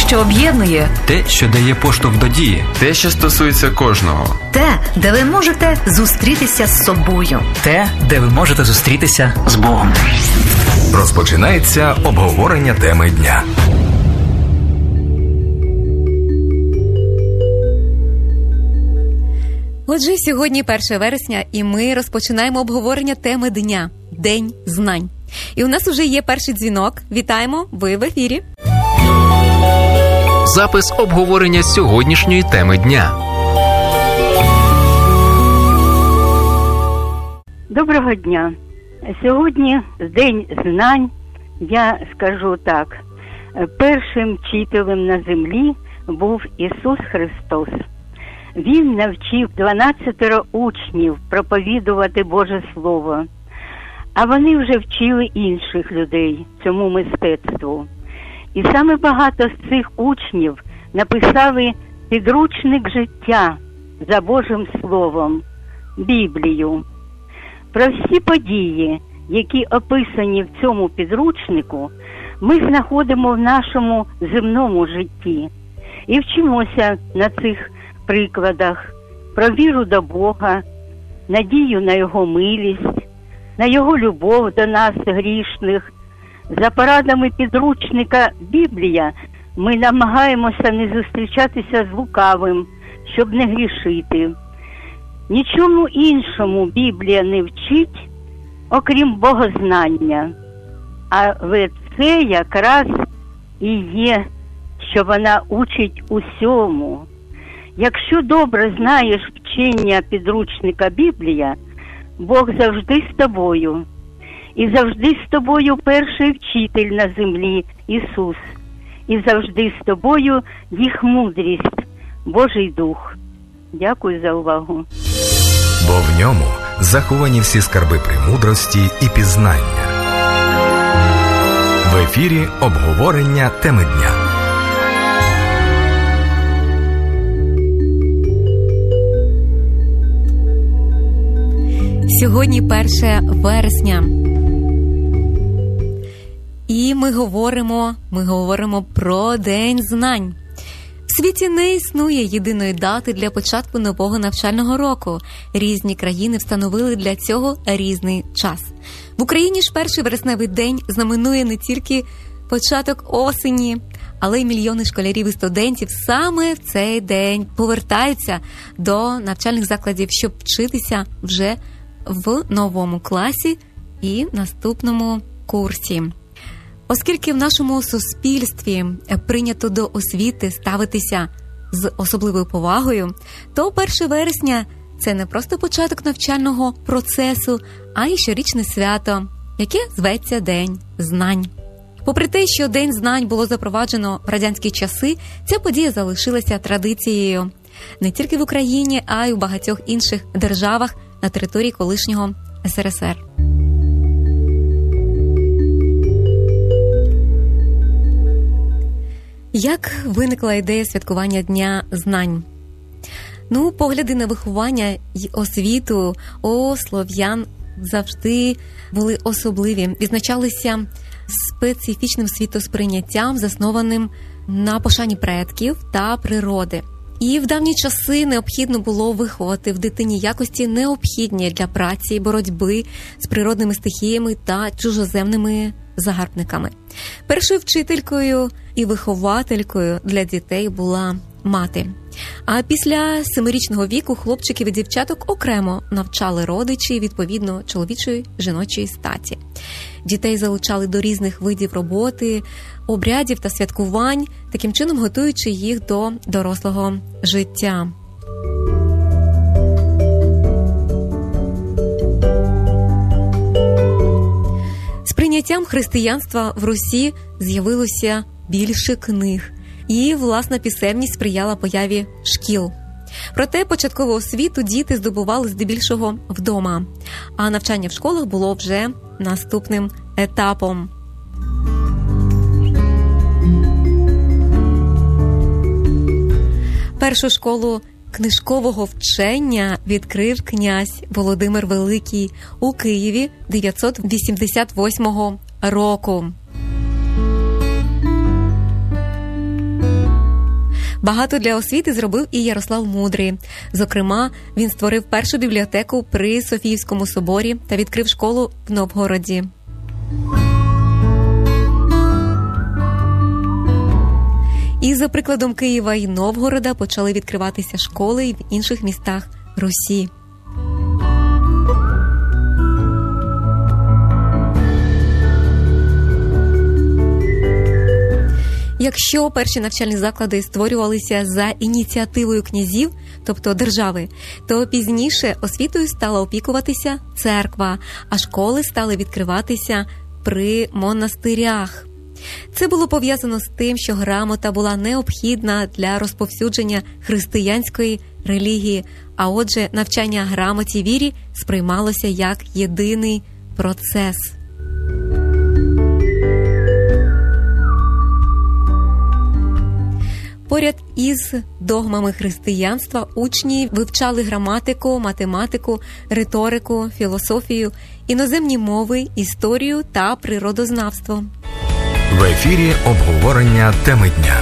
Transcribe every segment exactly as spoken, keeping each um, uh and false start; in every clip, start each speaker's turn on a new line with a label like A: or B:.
A: що об'єднує.
B: Те, що дає поштовх до дії.
C: Те, що стосується кожного.
A: Те, де ви можете зустрітися з собою.
D: Те, де ви можете зустрітися з Богом.
E: Розпочинається обговорення теми дня.
F: Отже, сьогодні перше вересня, і ми розпочинаємо обговорення теми дня – День знань. І у нас уже є перший дзвінок. Вітаємо, ви в ефірі.
G: Запис обговорення сьогоднішньої теми дня.
H: Доброго дня. Сьогодні День знань. Я скажу так. Першим вчителем на землі був Ісус Христос. Він навчив дванадцятеро учнів проповідувати Боже Слово. А вони вже вчили інших людей цьому мистецтву. І саме багато з цих учнів написали підручник життя за Божим Словом, Біблію. Про всі події, які описані в цьому підручнику, ми знаходимо в нашому земному житті і вчимося на цих прикладах про віру до Бога, надію на Його милість, на Його любов до нас, грішних. За порадами підручника «Біблія» ми намагаємося не зустрічатися з лукавим, щоб не грішити. Нічому іншому Біблія не вчить, окрім богознання. Але це якраз і є, що вона учить усьому. Якщо добре знаєш вчення підручника «Біблія», Бог завжди з тобою. І завжди з тобою перший вчитель на землі – Ісус. І завжди з тобою їх мудрість, Божий Дух. Дякую за увагу.
E: Бо в ньому заховані всі скарби премудрості і пізнання. В ефірі обговорення теми дня.
F: Сьогодні перше вересня. І ми говоримо, ми говоримо про День знань. В світі не існує єдиної дати для початку нового навчального року. Різні країни встановили для цього різний час. В Україні ж перший вересневий день знаменує не тільки початок осені, але й мільйони школярів і студентів саме в цей день повертаються до навчальних закладів, щоб вчитися вже в новому класі і наступному курсі. Оскільки в нашому суспільстві прийнято до освіти ставитися з особливою повагою, то перше вересня – це не просто початок навчального процесу, а й щорічне свято, яке зветься День знань. Попри те, що День знань було запроваджено в радянські часи, ця подія залишилася традицією не тільки в Україні, а й у багатьох інших державах на території колишнього ес ер ес ер. Як виникла ідея святкування Дня знань? Ну, погляди на виховання й освіту у слов'ян завжди були особливі, відзначалися специфічним світосприйняттям, заснованим на пошані предків та природи. І в давні часи необхідно було виховати в дитині якості, необхідні для праці, боротьби з природними стихіями та чужоземними загарбниками. Першою вчителькою і вихователькою для дітей була мати. А після семирічного віку хлопчиків і дівчаток окремо навчали родичі відповідно чоловічої, жіночої статі. Дітей залучали до різних видів роботи, обрядів та святкувань, таким чином готуючи їх до дорослого життя. З прийняттям християнства в Русі з'явилося більше книг, і власна писемність сприяла появі шкіл. Проте початкову освіту діти здобували здебільшого вдома, а навчання в школах було вже наступним етапом. Першу школу книжкового вчення відкрив князь Володимир Великий у Києві дев'ятсот вісімдесят восьмого року. Багато для освіти зробив і Ярослав Мудрий. Зокрема, він створив першу бібліотеку при Софіївському соборі та відкрив школу в Новгороді. І за прикладом Києва і Новгорода почали відкриватися школи і в інших містах Русі. Якщо перші навчальні заклади створювалися за ініціативою князів, тобто держави, то пізніше освітою стала опікуватися церква, а школи стали відкриватися при монастирях. Це було пов'язано з тим, що грамота була необхідна для розповсюдження християнської релігії, а отже, навчання грамоті вірі сприймалося як єдиний процес. Поряд із догмами християнства учні вивчали граматику, математику, риторику, філософію, іноземні мови, історію та природознавство.
E: В ефірі обговорення теми дня.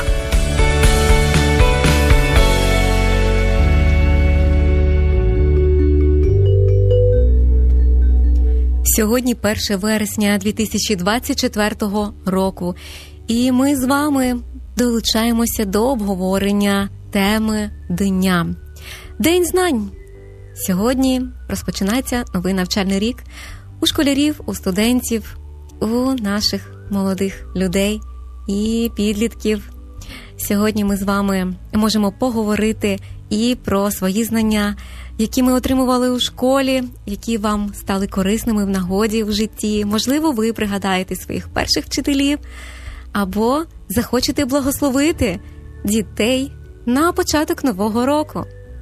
F: Сьогодні перше вересня дві тисячі двадцять четвертого року, і ми з вами долучаємося до обговорення теми дня. День знань. Сьогодні розпочинається новий навчальний рік у школярів, у студентів, у наших молодих людей і підлітків. Сьогодні ми з вами можемо поговорити і про свої знання, які ми отримували у школі, які вам стали корисними в нагоді в житті. Можливо, ви пригадаєте своїх перших вчителів, або захочете благословити дітей на початок нового року.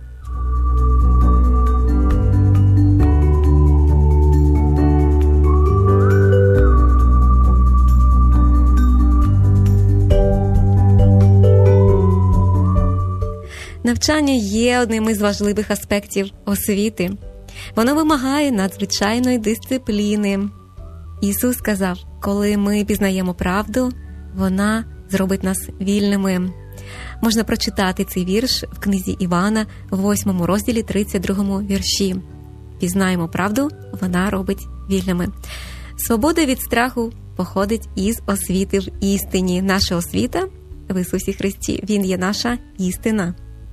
F: Навчання є одним із важливих аспектів освіти. Воно вимагає надзвичайної дисципліни. Ісус сказав, коли ми пізнаємо правду, вона зробить нас вільними. Можна прочитати цей вірш в книзі Івана, в восьмому розділі, тридцять другому вірші. Пізнаємо правду, вона робить вільними. Свобода від страху походить із освіти в істині. Наша освіта в Ісусі Христі. Він є наша істина.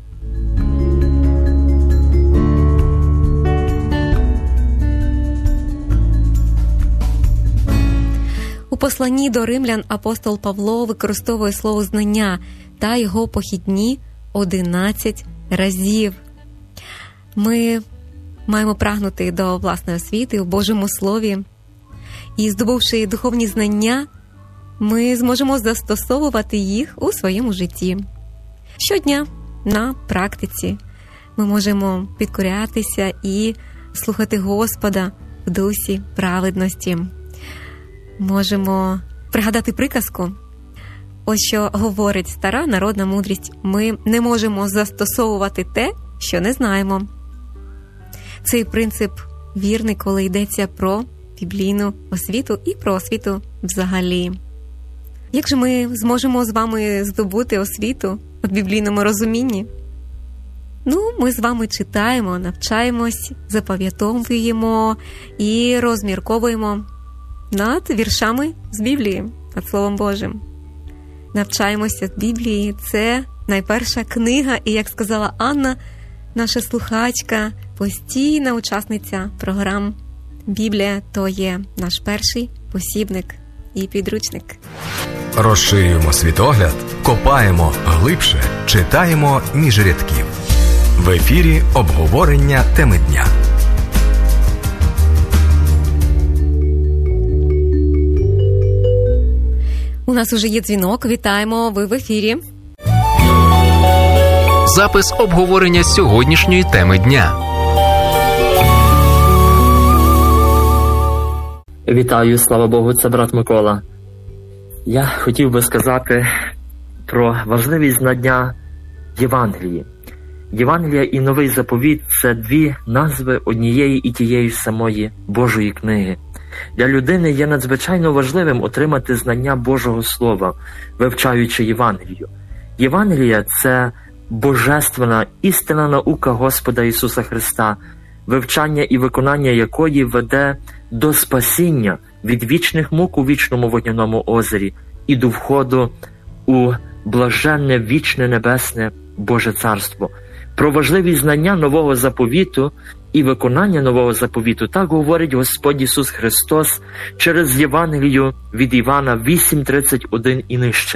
F: У посланні до римлян апостол Павло використовує слово «знання» та його похідні одинадцять разів. Ми маємо прагнути до власної освіти у Божому Слові. І, здобувши духовні знання, ми зможемо застосовувати їх у своєму житті. Щодня на практиці ми можемо підкорятися і слухати Господа в дусі праведності. Можемо пригадати приказку. Ось що говорить стара народна мудрість. Ми не можемо застосовувати те, що не знаємо. Цей принцип вірний, коли йдеться про біблійну освіту і про освіту взагалі. Як же ми зможемо з вами здобути освіту в біблійному розумінні? Ну, ми з вами читаємо, навчаємось, запам'ятовуємо і розмірковуємо над віршами з Біблії, над Словом Божим. Навчаємося з Біблії. Це найперша книга, і, як сказала Анна, наша слухачка, постійна учасниця програм «Біблія» – то є наш перший посібник і підручник.
E: Розширюємо світогляд, копаємо глибше, читаємо між рядків. В ефірі обговорення теми дня.
F: У нас уже є дзвінок. Вітаємо, ви в ефірі.
G: Запис обговорення сьогоднішньої теми дня.
I: Вітаю, слава Богу, це брат Микола. Я хотів би сказати про важливість знання Євангелії. Євангелія і Новий Заповіт – це дві назви однієї і тієї самої Божої книги. Для людини є надзвичайно важливим отримати знання Божого Слова, вивчаючи Євангелію. Євангелія – це божественна, істинна наука Господа Ісуса Христа, вивчання і виконання якої веде до спасіння від вічних мук у вічному вогняному озері і до входу у блаженне, вічне, небесне Боже Царство. Про важливість знання Нового Заповіту і виконання Нового Заповіту так говорить Господь Ісус Христос через Євангелію від Івана вісім тридцять один і нижче.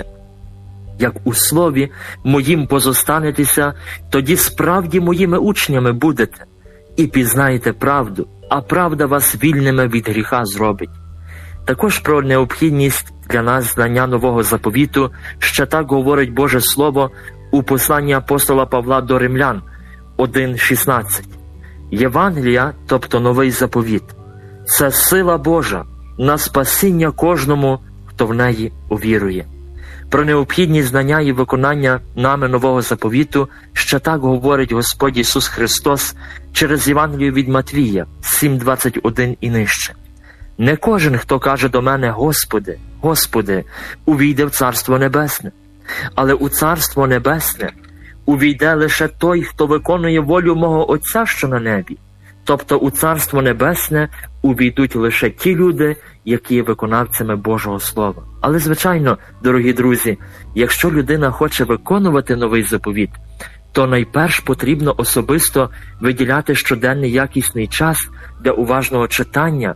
I: Як у слові моїм позостанетеся, тоді справді моїми учнями будете, і пізнаєте правду, а правда вас вільними від гріха зробить. Також про необхідність для нас знання Нового Заповіту ще так говорить Боже Слово у посланні апостола Павла до Римлян один шістнадцять. Євангелія, тобто Новий Заповіт, це сила Божа на спасіння кожному, хто в неї увірує. Про необхідність знання і виконання нами Нового Заповіту ще так говорить Господь Ісус Христос через Євангелію від Матвія сім двадцять один і нижче. Не кожен, хто каже до мене «Господи, Господи», увійде в Царство Небесне, але у Царство Небесне увійде лише той, хто виконує волю мого Отця, що на небі. Тобто у Царство Небесне увійдуть лише ті люди, які є виконавцями Божого Слова. Але, звичайно, дорогі друзі, якщо людина хоче виконувати Новий Заповіт, то найперш потрібно особисто виділяти щоденний якісний час для уважного читання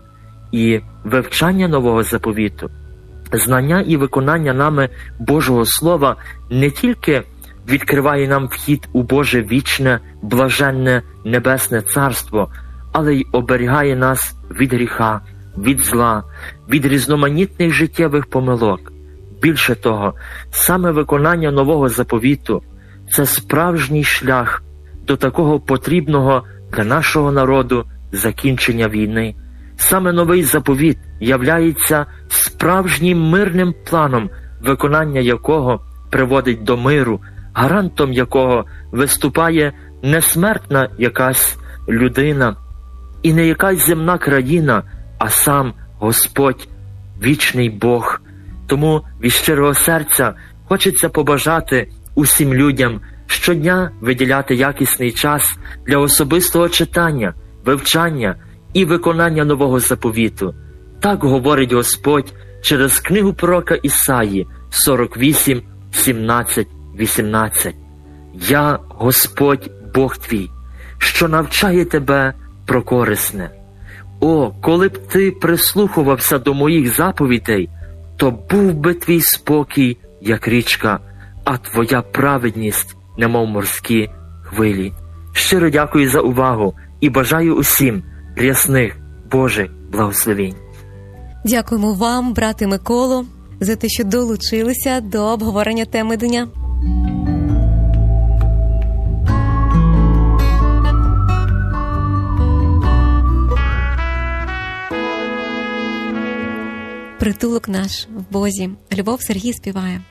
I: і вивчання Нового Заповіту. Знання і виконання нами Божого Слова не тільки відкриває нам вхід у Боже вічне, блаженне, небесне царство, але й оберігає нас від гріха, від зла, від різноманітних життєвих помилок. Більше того, саме виконання Нового Заповіту – це справжній шлях до такого потрібного для нашого народу закінчення війни. Саме Новий Заповіт являється справжнім мирним планом, виконання якого приводить до миру, гарантом якого виступає не смертна якась людина і не якась земна країна, а сам Господь, вічний Бог. Тому від щирого серця хочеться побажати усім людям щодня виділяти якісний час для особистого читання, вивчання і виконання Нового Заповіту. Так говорить Господь через книгу пророка Ісаї сорок вісім, сімнадцять, вісімнадцять. «Я, Господь, Бог твій, що навчає тебе про корисне. О, коли б ти прислухувався до моїх заповідей, то був би твій спокій, як річка, а твоя праведність, немов морські хвилі». Щиро дякую за увагу і бажаю усім рясних Божих благословень.
F: Дякуємо вам, брате Миколо, за те, що долучилися до обговорення теми дня. Притулок наш в Бозі. Любов Сергій співає.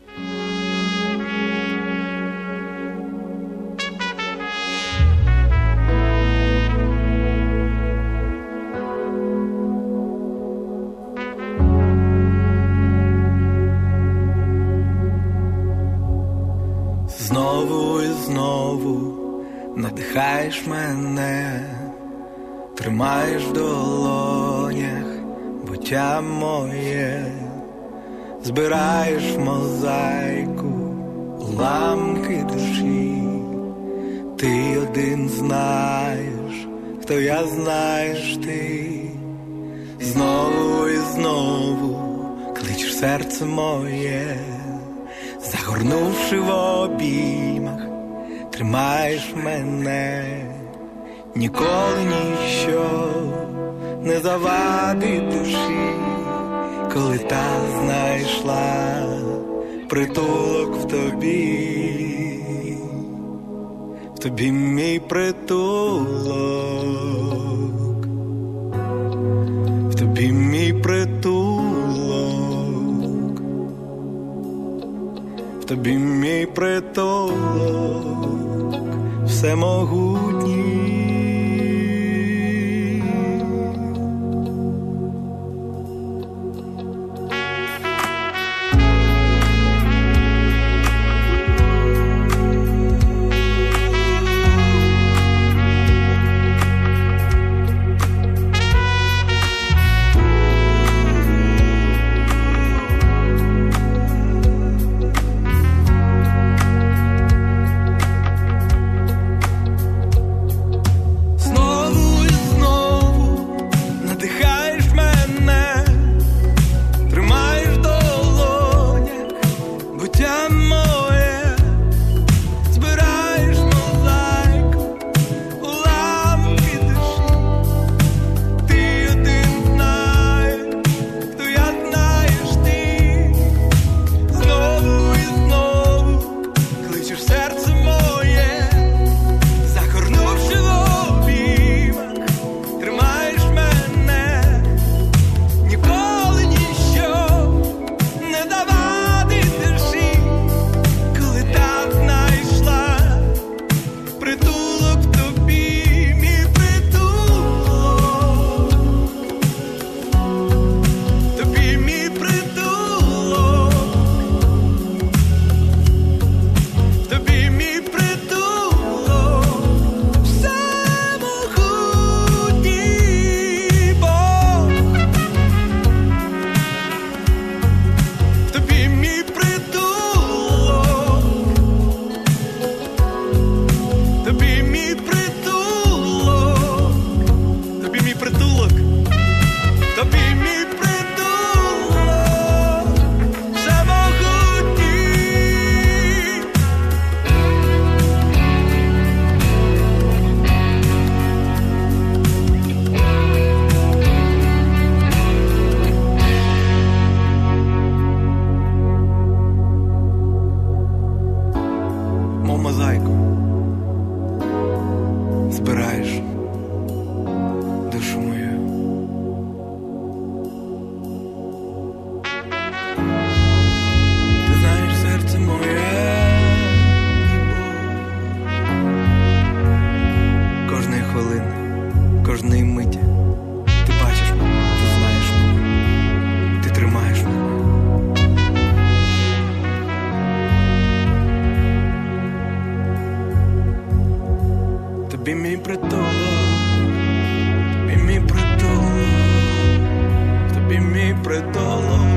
J: Знову і знову надихаєш мене, тримаєш в долонях буття моє, збираєш в мозаїку уламки душі. Ти один знаєш, хто я, знаєш ти. Знову і знову кличеш серце моє, загорнувши в обіймах, тримаєш мене. Ніколи ніщо не завадить душі, коли та знайшла притулок в тобі. В тобі мій притулок, в тобі мій притулок, в тобі мій притулок, всемогутній. тобі мій притулок, тобі мій притулок, тобі мій притулок.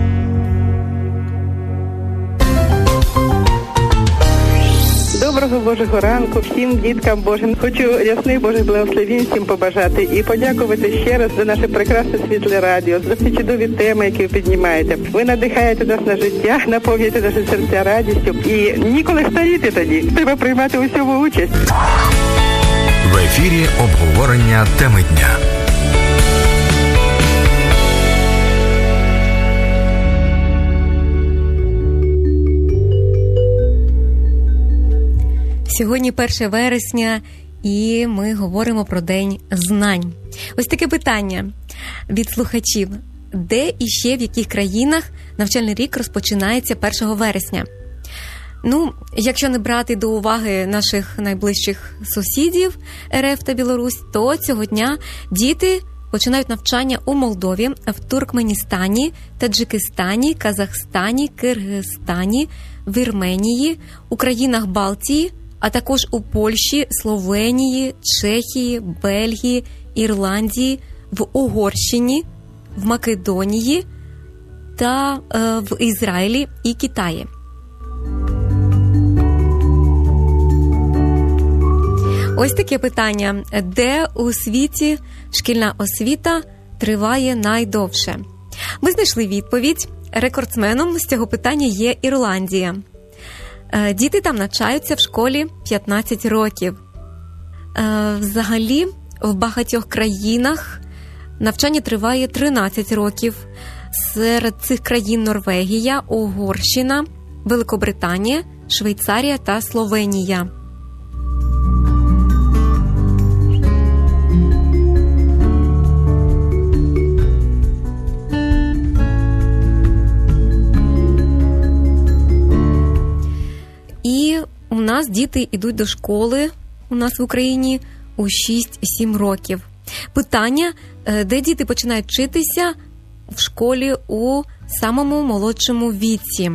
K: Доброго Божого ранку всім діткам Божим. Хочу ясних Божих благословень всім побажати і подякувати ще раз за наше прекрасне світле радіо, за ці чудові теми, які ви піднімаєте. Ви надихаєте нас на життя, наповнюєте наші серця радістю і ніколи старіти тоді. Треба приймати у всьому участь.
E: В ефірі обговорення теми дня.
F: Сьогодні перше вересня, і ми говоримо про День знань. Ось таке питання від слухачів. Де і ще в яких країнах навчальний рік розпочинається першого вересня? Ну, якщо не брати до уваги наших найближчих сусідів РФ та Білорусь, то цього дня діти починають навчання у Молдові, в Туркменістані, Таджикистані, Казахстані, Киргизстані, Вірменії, у країнах Балтії, а також у Польщі, Словенії, Чехії, Бельгії, Ірландії, в Угорщині, в Македонії та е, в Ізраїлі і Китаї. Ось таке питання. Де у світі шкільна освіта триває найдовше? Ми знайшли відповідь. Рекордсменом з цього питання є Ірландія. Діти там навчаються в школі п'ятнадцять років. Взагалі, в багатьох країнах навчання триває тринадцять років. Серед цих країн Норвегія, Угорщина, Великобританія, Швейцарія та Словенія. І у нас діти йдуть до школи, у нас в Україні, у шість-сім років. Питання, де діти починають вчитися в школі у самому молодшому віці.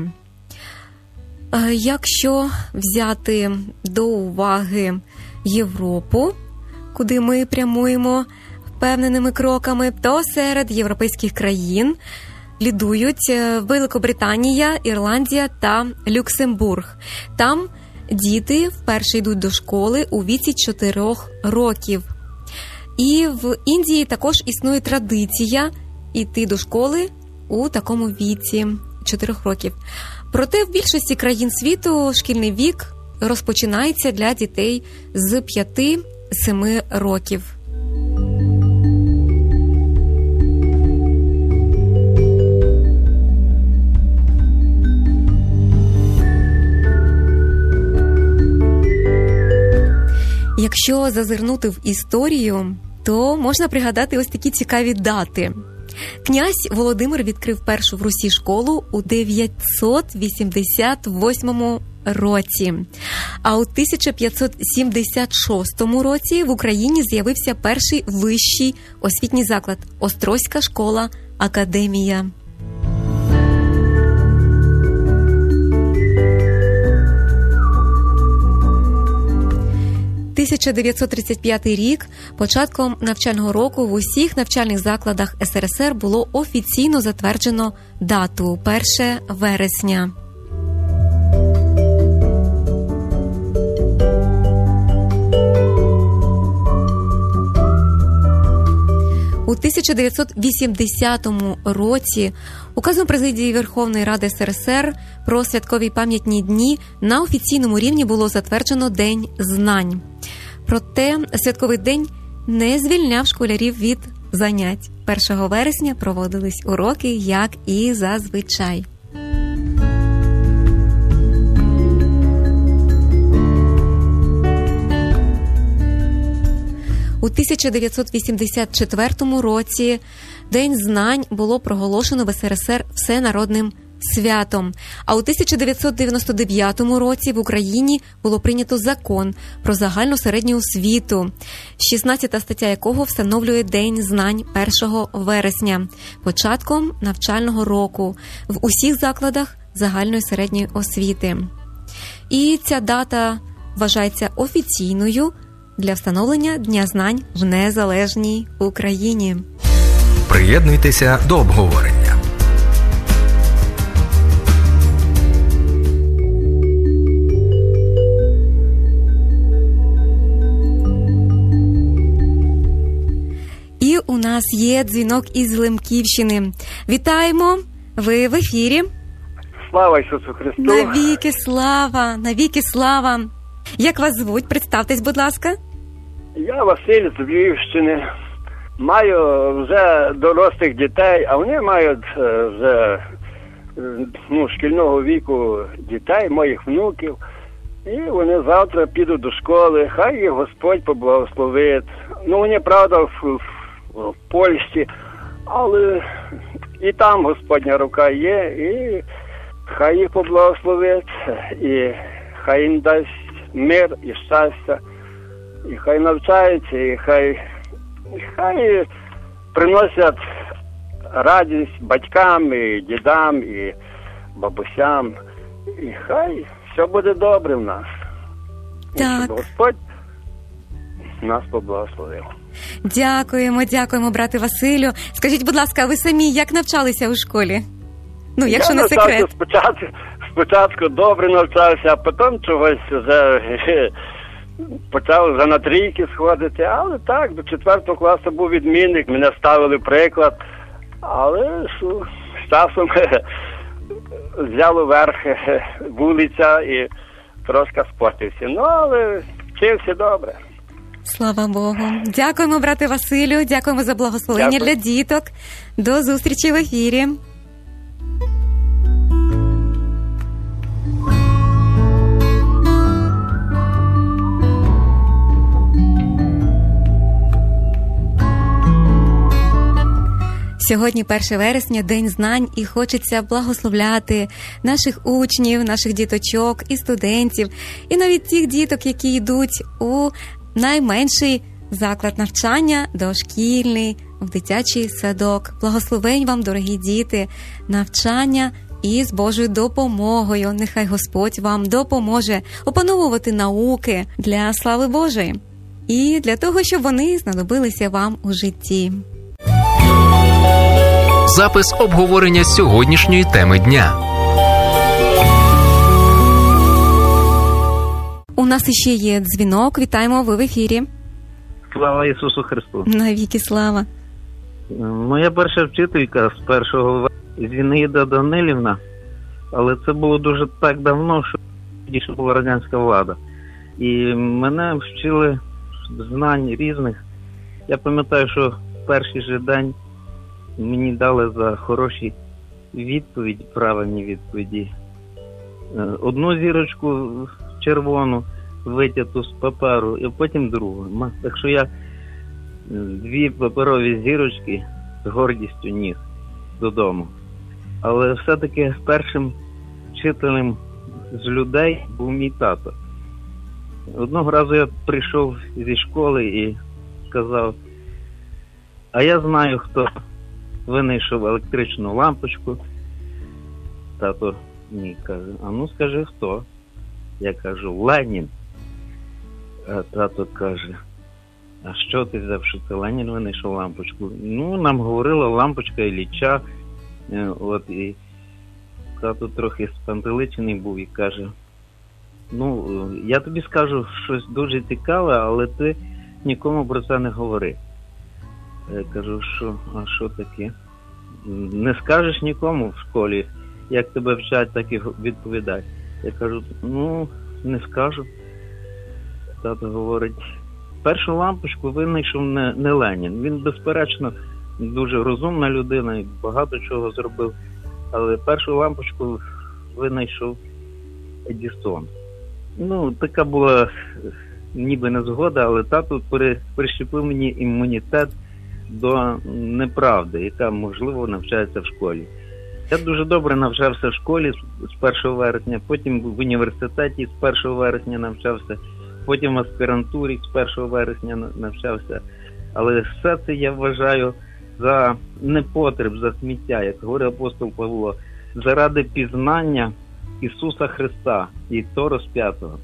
F: Якщо взяти до уваги Європу, куди ми прямуємо впевненими кроками, то серед європейських країн лідують Великобританія, Ірландія та Люксембург. Там діти вперше йдуть до школи у віці чотирьох років. І в Індії також існує традиція йти до школи у такому віці чотирьох років. Проте в більшості країн світу шкільний вік розпочинається для дітей з п'яти-семи років. Якщо зазирнути в історію, то можна пригадати ось такі цікаві дати. Князь Володимир відкрив першу в Русі школу у дев'ятсот вісімдесят восьмому році. А у тисяча п'ятсот сімдесят шостому році в Україні з'явився перший вищий освітній заклад – Острозька школа-академія. тисяча дев'ятсот тридцять п'ятий рік, початком навчального року в усіх навчальних закладах ес ер ес ер було офіційно затверджено дату – перше вересня. У тисяча дев'ятсот вісімдесятому році указом Президії Верховної Ради ес ер ес ер про святкові пам'ятні дні на офіційному рівні було затверджено День знань. Проте святковий день не звільняв школярів від занять. першого вересня проводились уроки, як і зазвичай. У тисяча дев'ятсот вісімдесят четвертому році День знань було проголошено в ес ер ес ер всенародним святом. А у тисяча дев'ятсот дев'яносто дев'ятому році в Україні було прийнято закон про загальну середню освіту, шістнадцята стаття якого встановлює День знань першого вересня, початком навчального року в усіх закладах загальної середньої освіти. І ця дата вважається офіційною для встановлення Дня знань в незалежній Україні.
E: Приєднуйтеся до обговорення.
F: І у нас є дзвінок із Лемківщини. Вітаємо! Ви в ефірі.
L: Слава Ісусу Христу!
F: Навіки слава! Навіки слава! Як вас звуть? Представтесь, будь ласка.
L: Я Василь з Львівщини. Маю вже дорослих дітей, а вони мають вже ну, шкільного віку дітей, моїх внуків. І вони завтра підуть до школи. Хай їх Господь поблагословить. Ну, вони, правда, в, в Польщі, але і там Господня рука є, і хай їх поблагословить, і хай їм дасть мир і щастя, і хай навчаються, і хай, і хай приносять радість батькам, і дідам, і бабусям, і хай все буде добре в нас.
F: Так.
L: І щоб Господь нас поблагословив.
F: Дякуємо, дякуємо, брате Василю. Скажіть, будь ласка, ви самі як навчалися у школі? Ну, якщо
L: Я
F: не секрет.
L: Спочатку, спочатку добре навчався, а потім чогось вже почав вже на трійки сходити. Але так, до четвертого класу був відмінник, мене ставили приклад. Але що, з часом взяло верх вулиця і трошки спортився. Ну, але вчився добре.
F: Слава Богу. Дякуємо, брате Василю, дякуємо за благословення Дякую. Для діток. До зустрічі в ефірі. Сьогодні перше вересня, День знань, і хочеться благословляти наших учнів, наших діточок і студентів, і навіть тих діток, які йдуть у найменший заклад навчання, дошкільний, в дитячий садок. Благословень вам, дорогі діти, навчання і з Божою допомогою. Нехай Господь вам допоможе опановувати науки для слави Божої і для того, щоб вони знадобилися вам у житті.
G: Запис обговорення сьогоднішньої теми дня.
F: У нас іще є дзвінок. Вітаємо, ви в ефірі.
M: Слава Ісусу Христу.
F: Навіки слава.
M: Моя перша вчителька з першого Зінаїда Данилівна, але це було дуже так давно, що тоді була радянська влада. І мене вчили знань різних. Я пам'ятаю, що перший же день мені дали за хороші відповіді, правильні відповіді. Одну зірочку червону витягту з паперу, і потім другу. Так що я дві паперові зірочки з гордістю ніс додому. Але все-таки першим вчителем з людей був мій тато. Одного разу я прийшов зі школи і сказав: а я знаю, хто винайшов електричну лампочку. Тато мені каже: а ну скажи, хто? Я кажу: Ленін. А тато каже: а що ти взяв, що це Ленін винайшов лампочку? Ну, нам говорила лампочка Ілліча. От, і тато трохи спантеличений був і каже: ну, я тобі скажу щось дуже цікаве, але ти нікому про це не говори. Я кажу: що, а що таке? Не скажеш нікому в школі, як тебе вчать, так і відповідай. Я кажу: ну, не скажу. Тато говорить: першу лампочку винайшов не, не Ленін. Він, безперечно, дуже розумна людина і багато чого зробив. Але першу лампочку винайшов Едісон. Ну, така була ніби не згода, але тато прищепив мені імунітет до неправди, яка, можливо, навчається в школі. Я дуже добре навчався в школі з першого вересня, потім в університеті з першого вересня навчався, потім в аспірантурі з першого вересня навчався. Але все це я вважаю за непотреб, за сміття, як говорить апостол Павло, заради пізнання Ісуса Христа і то розп'ятого.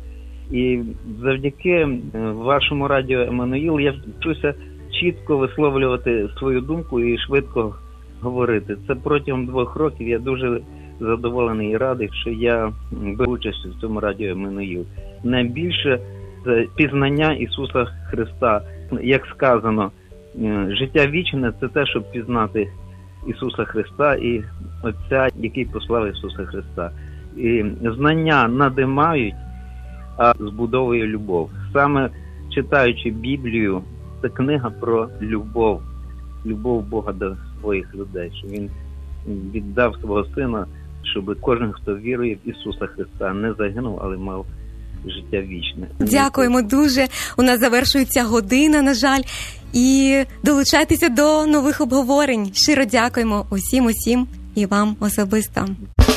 M: І завдяки вашому радіо «Еммануїл» я вчуся чітко висловлювати свою думку і швидко говорити. Це протягом двох років я дуже задоволений і радий, що я беру участь в цьому радіо «Еммануїл». Найбільше це пізнання Ісуса Христа. Як сказано, життя вічне – це те, щоб пізнати Ісуса Христа і Отця, який послав Ісуса Христа. І знання надимають, а збудовує любов. Саме читаючи Біблію, це книга про любов, любов Бога до своїх людей, що Він віддав свого Сина, щоб кожен, хто вірує в Ісуса Христа, не загинув, але мав життя вічне.
F: Дякуємо дуже. У нас завершується година, на жаль. І долучайтеся до нових обговорень. Щиро дякуємо усім, усім і вам особисто.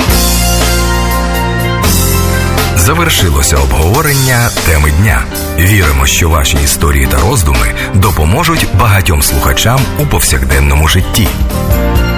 E: Завершилося обговорення теми дня. Віримо, що ваші історії та роздуми допоможуть багатьом слухачам у повсякденному житті.